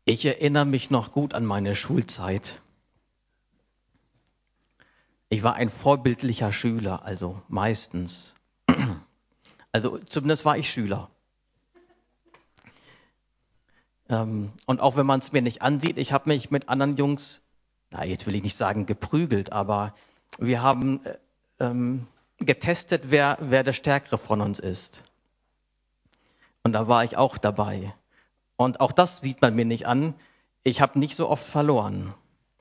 Ich erinnere mich noch gut an meine Schulzeit. Ich war ein vorbildlicher Schüler, also meistens. Also zumindest war ich Schüler. Und auch wenn man es mir nicht ansieht, ich habe mich mit anderen Jungs, jetzt will ich nicht sagen geprügelt, aber wir haben getestet, wer der Stärkere von uns ist. Und da war ich auch dabei. Und auch das sieht man mir nicht an. Ich habe nicht so oft verloren.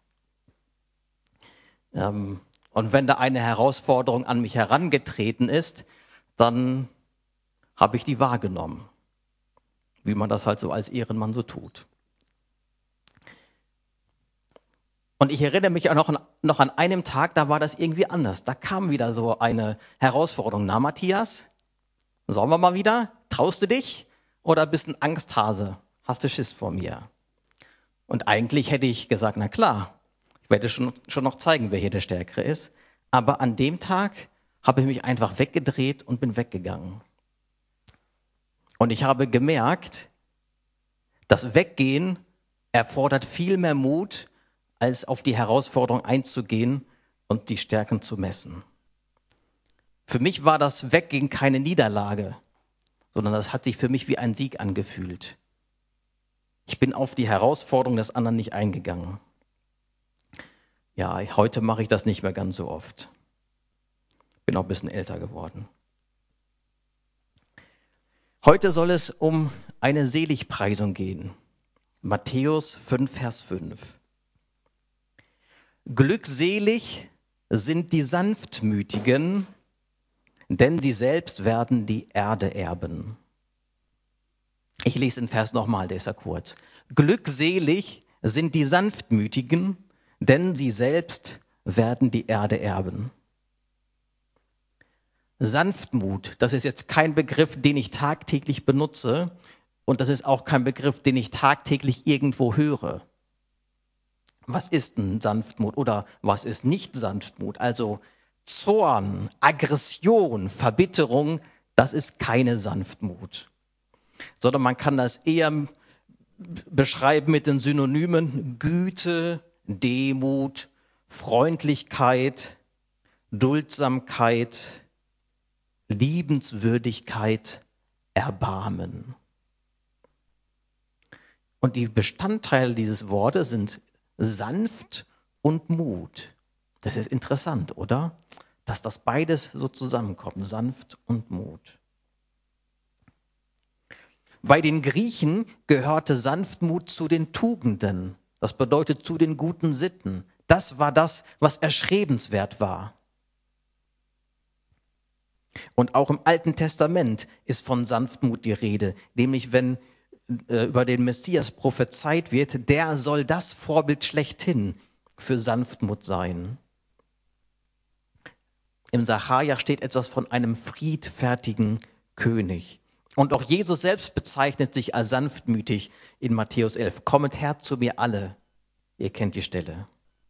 Und wenn da eine Herausforderung an mich herangetreten ist, dann habe ich die wahrgenommen, wie man das halt so als Ehrenmann so tut. Und ich erinnere mich auch noch an einem Tag, da war das irgendwie anders. Da kam wieder so eine Herausforderung. Na, Matthias, sollen wir mal wieder? Traust du dich? Oder bist ein Angsthase? Hast du Schiss vor mir? Und eigentlich hätte ich gesagt, na klar, ich werde schon noch zeigen, wer hier der Stärkere ist. Aber an dem Tag habe ich mich einfach weggedreht und bin weggegangen. Und ich habe gemerkt, das Weggehen erfordert viel mehr Mut, als auf die Herausforderung einzugehen und die Stärken zu messen. Für mich war das Weggehen keine Niederlage, sondern das hat sich für mich wie ein Sieg angefühlt. Ich bin auf die Herausforderung des anderen nicht eingegangen. Ja, heute mache ich das nicht mehr ganz so oft. Bin auch ein bisschen älter geworden. Heute soll es um eine Seligpreisung gehen. Matthäus 5, Vers 5. Glückselig sind die Sanftmütigen, denn sie selbst werden die Erde erben. Ich lese den Vers nochmal, der ist ja kurz. Glückselig sind die Sanftmütigen, denn sie selbst werden die Erde erben. Sanftmut, das ist jetzt kein Begriff, den ich tagtäglich benutze, und das ist auch kein Begriff, den ich tagtäglich irgendwo höre. Was ist denn Sanftmut oder was ist nicht Sanftmut? Also Zorn, Aggression, Verbitterung, das ist keine Sanftmut. Sondern man kann das eher beschreiben mit den Synonymen Güte, Demut, Freundlichkeit, Duldsamkeit, Liebenswürdigkeit, Erbarmen. Und die Bestandteile dieses Wortes sind sanft und Mut. Das ist interessant, oder? Dass das beides so zusammenkommt, sanft und Mut. Bei den Griechen gehörte Sanftmut zu den Tugenden. Das bedeutet zu den guten Sitten. Das war das, was erstrebenswert war. Und auch im Alten Testament ist von Sanftmut die Rede, nämlich wenn über den Messias prophezeit wird, der soll das Vorbild schlechthin für Sanftmut sein. Im Sacharja steht etwas von einem friedfertigen König. Und auch Jesus selbst bezeichnet sich als sanftmütig in Matthäus 11. Kommet her zu mir alle. Ihr kennt die Stelle.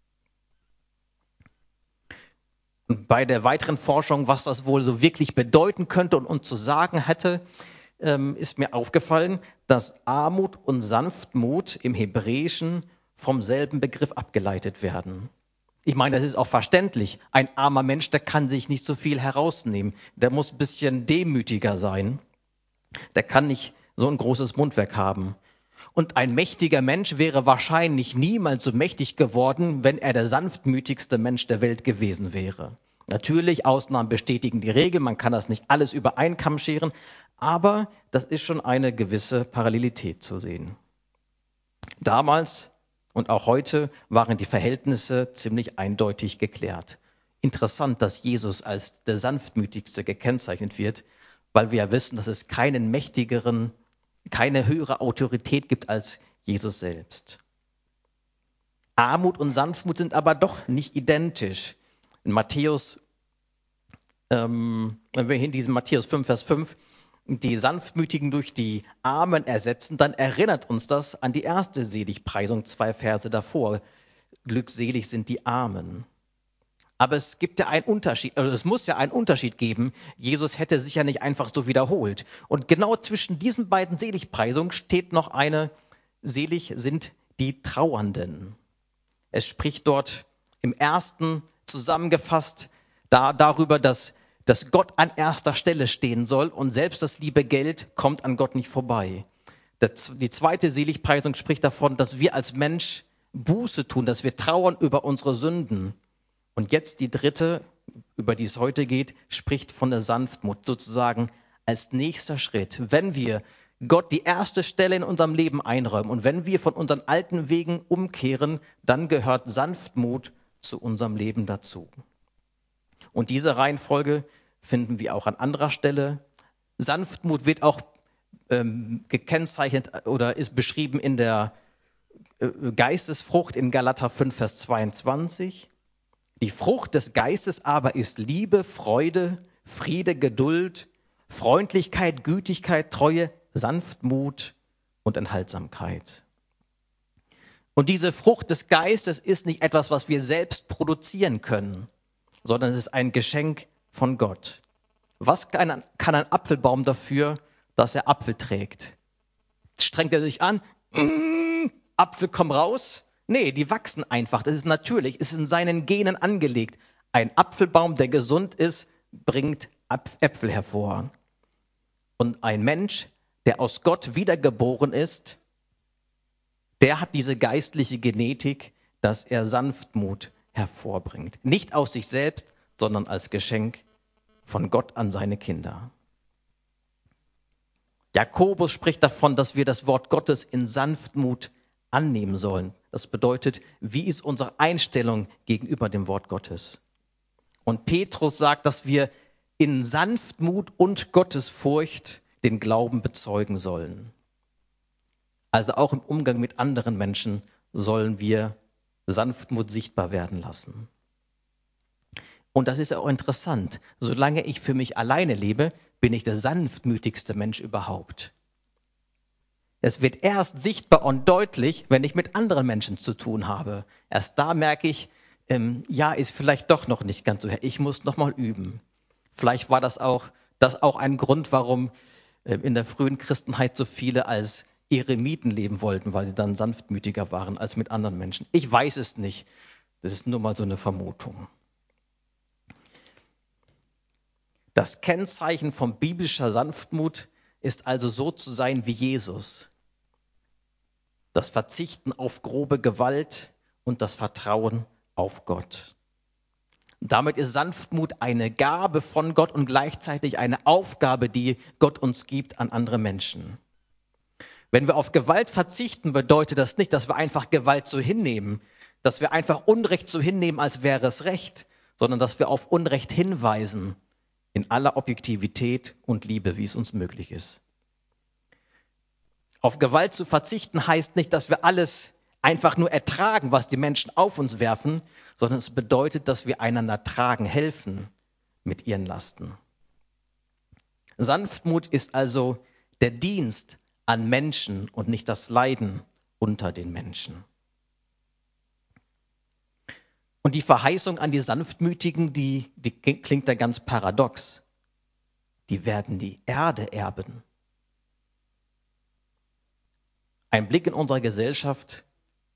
Und bei der weiteren Forschung, was das wohl so wirklich bedeuten könnte und uns zu sagen hätte, ist mir aufgefallen, dass Armut und Sanftmut im Hebräischen vom selben Begriff abgeleitet werden. Ich meine, das ist auch verständlich. Ein armer Mensch, der kann sich nicht so viel herausnehmen. Der muss ein bisschen demütiger sein. Der kann nicht so ein großes Mundwerk haben. Und ein mächtiger Mensch wäre wahrscheinlich niemals so mächtig geworden, wenn er der sanftmütigste Mensch der Welt gewesen wäre. Natürlich, Ausnahmen bestätigen die Regel, man kann das nicht alles über einen Kamm scheren, aber das ist schon eine gewisse Parallelität zu sehen. Damals und auch heute waren die Verhältnisse ziemlich eindeutig geklärt. Interessant, dass Jesus als der Sanftmütigste gekennzeichnet wird, weil wir ja wissen, dass es keinen mächtigeren, keine höhere Autorität gibt als Jesus selbst. Armut und Sanftmut sind aber doch nicht identisch. In Matthäus, wenn wir hier in diesem Matthäus 5, Vers 5 die Sanftmütigen durch die Armen ersetzen, dann erinnert uns das an die erste Seligpreisung, 2 Verse davor. Glückselig sind die Armen. Aber es gibt ja einen Unterschied, also es muss ja einen Unterschied geben. Jesus hätte sich ja nicht einfach so wiederholt. Und genau zwischen diesen beiden Seligpreisungen steht noch eine selig sind die Trauernden. Es spricht dort im ersten zusammengefasst darüber, dass Gott an erster Stelle stehen soll und selbst das liebe Geld kommt an Gott nicht vorbei. Die zweite Seligpreisung spricht davon, dass wir als Mensch Buße tun, dass wir trauern über unsere Sünden. Und jetzt die dritte, über die es heute geht, spricht von der Sanftmut, sozusagen als nächster Schritt. Wenn wir Gott die erste Stelle in unserem Leben einräumen und wenn wir von unseren alten Wegen umkehren, dann gehört Sanftmut zu unserem Leben dazu. Und diese Reihenfolge finden wir auch an anderer Stelle. Sanftmut wird auch gekennzeichnet oder ist beschrieben in der Geistesfrucht in Galater 5, Vers 22. Die Frucht des Geistes aber ist Liebe, Freude, Friede, Geduld, Freundlichkeit, Gütigkeit, Treue, Sanftmut und Enthaltsamkeit. Und diese Frucht des Geistes ist nicht etwas, was wir selbst produzieren können, sondern es ist ein Geschenk von Gott. Was kann ein Apfelbaum dafür, dass er Apfel trägt? Strengt er sich an? Apfel, komm raus? Nee, die wachsen einfach. Das ist natürlich, es ist in seinen Genen angelegt. Ein Apfelbaum, der gesund ist, bringt Äpfel hervor. Und ein Mensch, der aus Gott wiedergeboren ist, der hat diese geistliche Genetik, dass er Sanftmut hervorbringt. Nicht aus sich selbst, sondern als Geschenk von Gott an seine Kinder. Jakobus spricht davon, dass wir das Wort Gottes in Sanftmut annehmen sollen. Das bedeutet, wie ist unsere Einstellung gegenüber dem Wort Gottes? Und Petrus sagt, dass wir in Sanftmut und Gottesfurcht den Glauben bezeugen sollen. Also auch im Umgang mit anderen Menschen sollen wir Sanftmut sichtbar werden lassen. Und das ist auch interessant. Solange ich für mich alleine lebe, bin ich der sanftmütigste Mensch überhaupt. Es wird erst sichtbar und deutlich, wenn ich mit anderen Menschen zu tun habe. Erst da merke ich, ist vielleicht doch noch nicht ganz so her. Ich muss noch mal üben. Vielleicht war das auch ein Grund, warum in der frühen Christenheit so viele als Eremiten leben wollten, weil sie dann sanftmütiger waren als mit anderen Menschen. Ich weiß es nicht. Das ist nur mal so eine Vermutung. Das Kennzeichen von biblischer Sanftmut ist also so zu sein wie Jesus. Das Verzichten auf grobe Gewalt und das Vertrauen auf Gott. Damit ist Sanftmut eine Gabe von Gott und gleichzeitig eine Aufgabe, die Gott uns gibt an andere Menschen. Wenn wir auf Gewalt verzichten, bedeutet das nicht, dass wir einfach Gewalt so hinnehmen, dass wir einfach Unrecht so hinnehmen, als wäre es Recht, sondern dass wir auf Unrecht hinweisen, in aller Objektivität und Liebe, wie es uns möglich ist. Auf Gewalt zu verzichten heißt nicht, dass wir alles einfach nur ertragen, was die Menschen auf uns werfen, sondern es bedeutet, dass wir einander tragen, helfen mit ihren Lasten. Sanftmut ist also der Dienst an Menschen und nicht das Leiden unter den Menschen. Und die Verheißung an die Sanftmütigen, die klingt da ganz paradox. Die werden die Erde erben. Ein Blick in unsere Gesellschaft,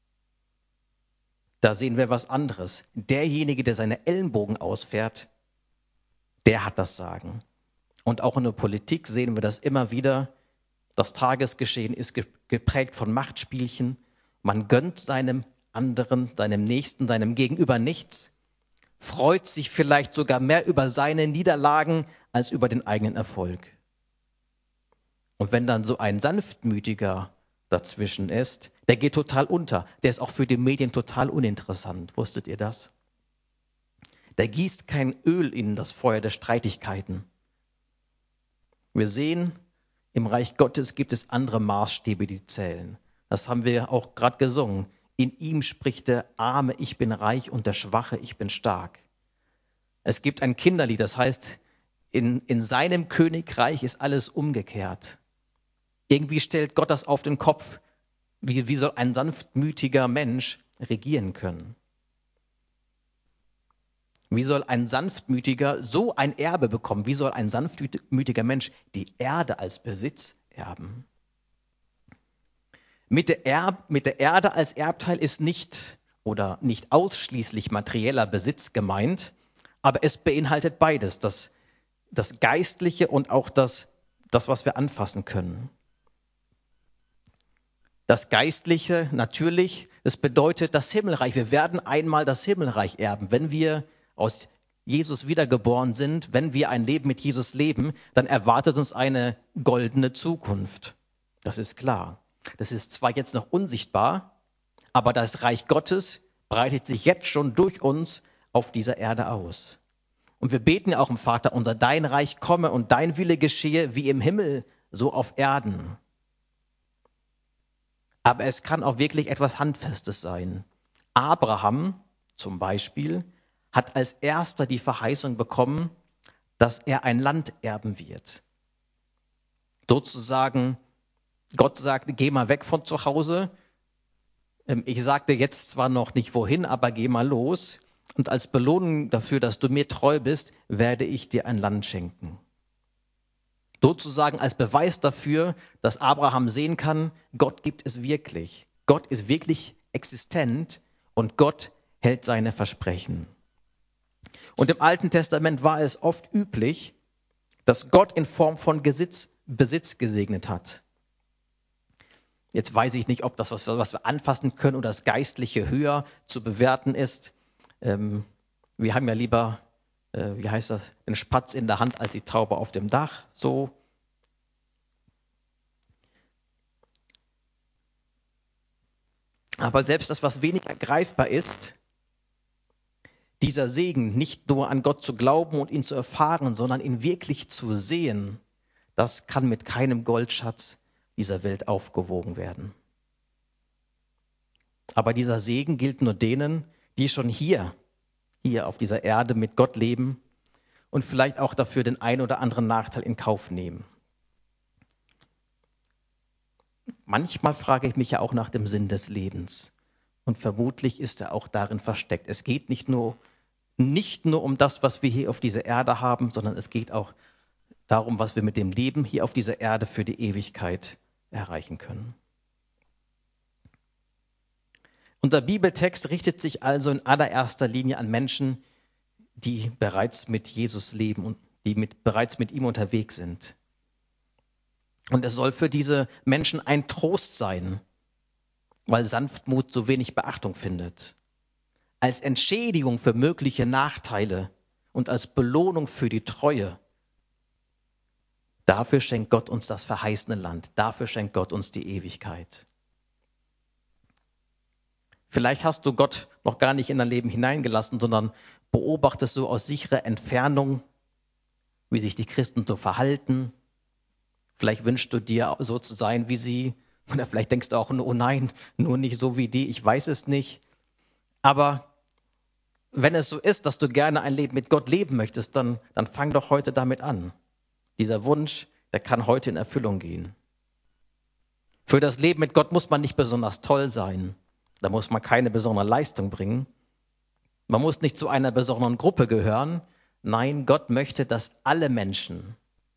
da sehen wir was anderes. Derjenige, der seine Ellenbogen ausfährt, der hat das Sagen. Und auch in der Politik sehen wir das immer wieder. Das Tagesgeschehen ist geprägt von Machtspielchen. Man gönnt seinem anderen, seinem Nächsten, seinem Gegenüber nichts, freut sich vielleicht sogar mehr über seine Niederlagen als über den eigenen Erfolg. Und wenn dann so ein Sanftmütiger dazwischen ist, der geht total unter. Der ist auch für die Medien total uninteressant. Wusstet ihr das? Der gießt kein Öl in das Feuer der Streitigkeiten. Wir sehen, im Reich Gottes gibt es andere Maßstäbe, die zählen. Das haben wir auch gerade gesungen. In ihm spricht der Arme, ich bin reich, und der Schwache, ich bin stark. Es gibt ein Kinderlied, das heißt, in seinem Königreich ist alles umgekehrt. Irgendwie stellt Gott das auf den Kopf. Wie soll ein sanftmütiger Mensch regieren können? Wie soll ein Sanftmütiger so ein Erbe bekommen? Wie soll ein sanftmütiger Mensch die Erde als Besitz erben? Mit der Erde als Erbteil ist nicht oder nicht ausschließlich materieller Besitz gemeint, aber es beinhaltet beides, das Geistliche und auch das, was wir anfassen können. Das Geistliche natürlich, das bedeutet das Himmelreich. Wir werden einmal das Himmelreich erben. Wenn wir aus Jesus wiedergeboren sind, wenn wir ein Leben mit Jesus leben, dann erwartet uns eine goldene Zukunft. Das ist klar. Das ist zwar jetzt noch unsichtbar, aber das Reich Gottes breitet sich jetzt schon durch uns auf dieser Erde aus. Und wir beten ja auch im Vater unser, dein Reich komme und dein Wille geschehe wie im Himmel, so auf Erden. Aber es kann auch wirklich etwas Handfestes sein. Abraham zum Beispiel hat als erster die Verheißung bekommen, dass er ein Land erben wird. Sozusagen, Gott sagte, geh mal weg von zu Hause. Ich sagte jetzt zwar noch nicht wohin, aber geh mal los. Und als Belohnung dafür, dass du mir treu bist, werde ich dir ein Land schenken. Sozusagen als Beweis dafür, dass Abraham sehen kann, Gott gibt es wirklich. Gott ist wirklich existent und Gott hält seine Versprechen. Und im Alten Testament war es oft üblich, dass Gott in Form von Besitz gesegnet hat. Jetzt weiß ich nicht, ob das, was wir anfassen können oder das Geistliche höher zu bewerten ist. Wir haben ja lieber, den Spatz in der Hand als die Taube auf dem Dach. So. Aber selbst das, was weniger greifbar ist, dieser Segen, nicht nur an Gott zu glauben und ihn zu erfahren, sondern ihn wirklich zu sehen, das kann mit keinem Goldschatz dieser Welt aufgewogen werden. Aber dieser Segen gilt nur denen, die schon hier auf dieser Erde mit Gott leben und vielleicht auch dafür den einen oder anderen Nachteil in Kauf nehmen. Manchmal frage ich mich ja auch nach dem Sinn des Lebens. Und vermutlich ist er auch darin versteckt. Es geht nicht nur um das, was wir hier auf dieser Erde haben, sondern es geht auch darum, was wir mit dem Leben hier auf dieser Erde für die Ewigkeit erreichen können. Unser Bibeltext richtet sich also in allererster Linie an Menschen, die bereits mit Jesus leben und die bereits mit ihm unterwegs sind. Und es soll für diese Menschen ein Trost sein, weil Sanftmut so wenig Beachtung findet. Als Entschädigung für mögliche Nachteile und als Belohnung für die Treue. Dafür schenkt Gott uns das verheißene Land. Dafür schenkt Gott uns die Ewigkeit. Vielleicht hast du Gott noch gar nicht in dein Leben hineingelassen, sondern beobachtest so aus sicherer Entfernung, wie sich die Christen so verhalten. Vielleicht wünschst du dir so zu sein wie sie. Oder vielleicht denkst du auch, oh nein, nur nicht so wie die, ich weiß es nicht. Aber wenn es so ist, dass du gerne ein Leben mit Gott leben möchtest, dann fang doch heute damit an. Dieser Wunsch, der kann heute in Erfüllung gehen. Für das Leben mit Gott muss man nicht besonders toll sein. Da muss man keine besondere Leistung bringen. Man muss nicht zu einer besonderen Gruppe gehören. Nein, Gott möchte, dass alle Menschen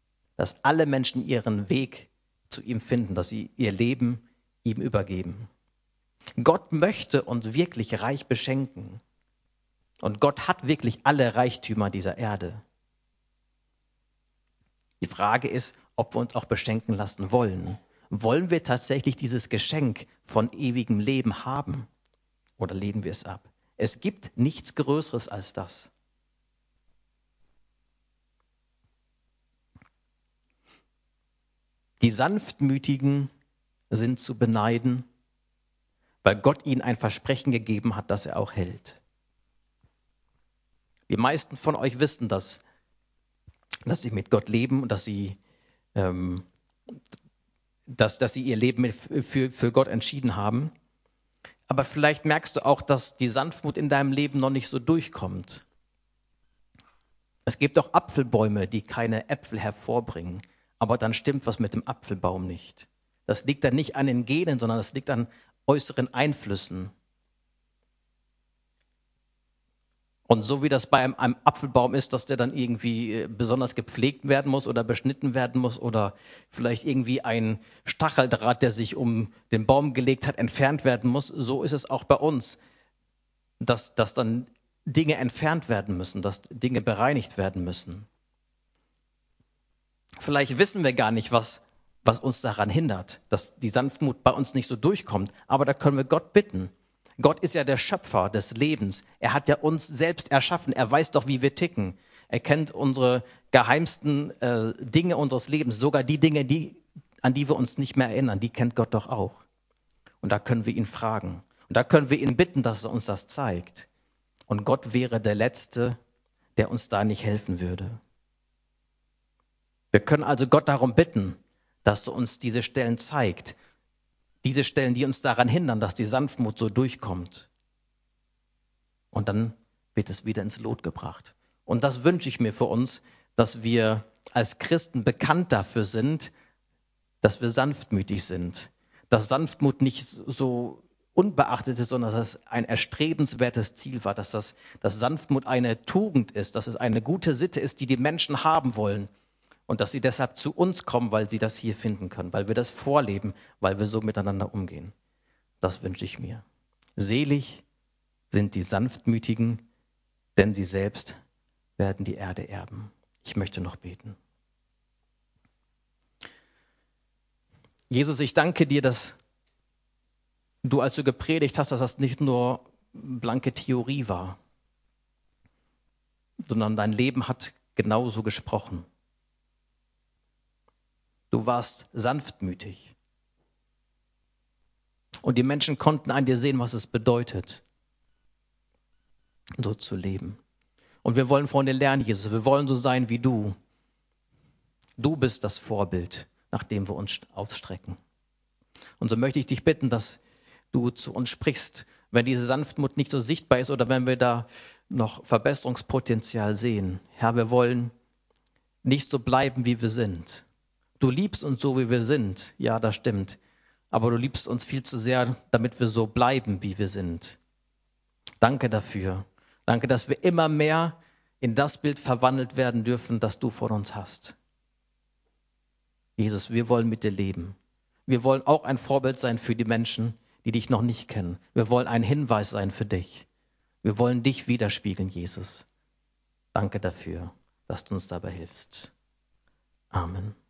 ihren Weg zu ihm finden, dass sie ihr Leben ihm übergeben. Gott möchte uns wirklich reich beschenken. Und Gott hat wirklich alle Reichtümer dieser Erde. Die Frage ist, ob wir uns auch beschenken lassen wollen. Wollen wir tatsächlich dieses Geschenk von ewigem Leben haben? Oder lehnen wir es ab? Es gibt nichts Größeres als das. Die Sanftmütigen sind zu beneiden, weil Gott ihnen ein Versprechen gegeben hat, das er auch hält. Die meisten von euch wissen, dass sie mit Gott leben und dass sie ihr Leben für Gott entschieden haben. Aber vielleicht merkst du auch, dass die Sanftmut in deinem Leben noch nicht so durchkommt. Es gibt auch Apfelbäume, die keine Äpfel hervorbringen. Aber dann stimmt was mit dem Apfelbaum nicht. Das liegt dann nicht an den Genen, sondern das liegt an äußeren Einflüssen. Und so wie das bei einem Apfelbaum ist, dass der dann irgendwie besonders gepflegt werden muss oder beschnitten werden muss oder vielleicht irgendwie ein Stacheldraht, der sich um den Baum gelegt hat, entfernt werden muss, so ist es auch bei uns, dass dann Dinge entfernt werden müssen, dass Dinge bereinigt werden müssen. Vielleicht wissen wir gar nicht, was uns daran hindert, dass die Sanftmut bei uns nicht so durchkommt, aber da können wir Gott bitten. Gott ist ja der Schöpfer des Lebens. Er hat ja uns selbst erschaffen. Er weiß doch, wie wir ticken. Er kennt unsere geheimsten Dinge unseres Lebens, sogar die Dinge, an die wir uns nicht mehr erinnern, die kennt Gott doch auch. Und da können wir ihn fragen. Und da können wir ihn bitten, dass er uns das zeigt. Und Gott wäre der Letzte, der uns da nicht helfen würde. Wir können also Gott darum bitten, dass er uns diese Stellen zeigt. Diese Stellen, die uns daran hindern, dass die Sanftmut so durchkommt. Und dann wird es wieder ins Lot gebracht. Und das wünsche ich mir für uns, dass wir als Christen bekannt dafür sind, dass wir sanftmütig sind. Dass Sanftmut nicht so unbeachtet ist, sondern dass es ein erstrebenswertes Ziel war. Dass Sanftmut eine Tugend ist, dass es eine gute Sitte ist, die die Menschen haben wollen. Und dass sie deshalb zu uns kommen, weil sie das hier finden können, weil wir das vorleben, weil wir so miteinander umgehen. Das wünsche ich mir. Selig sind die Sanftmütigen, denn sie selbst werden die Erde erben. Ich möchte noch beten. Jesus, ich danke dir, dass du, als du gepredigt hast, dass das nicht nur blanke Theorie war, sondern dein Leben hat genauso gesprochen. Du warst sanftmütig. Und die Menschen konnten an dir sehen, was es bedeutet, so zu leben. Und wir wollen von dir lernen, Jesus. Wir wollen so sein wie du. Du bist das Vorbild, nach dem wir uns ausstrecken. Und so möchte ich dich bitten, dass du zu uns sprichst, wenn diese Sanftmut nicht so sichtbar ist oder wenn wir da noch Verbesserungspotenzial sehen. Herr, wir wollen nicht so bleiben, wie wir sind. Du liebst uns so, wie wir sind. Ja, das stimmt. Aber du liebst uns viel zu sehr, damit wir so bleiben, wie wir sind. Danke dafür. Danke, dass wir immer mehr in das Bild verwandelt werden dürfen, das du von uns hast. Jesus, wir wollen mit dir leben. Wir wollen auch ein Vorbild sein für die Menschen, die dich noch nicht kennen. Wir wollen ein Hinweis sein für dich. Wir wollen dich widerspiegeln, Jesus. Danke dafür, dass du uns dabei hilfst. Amen.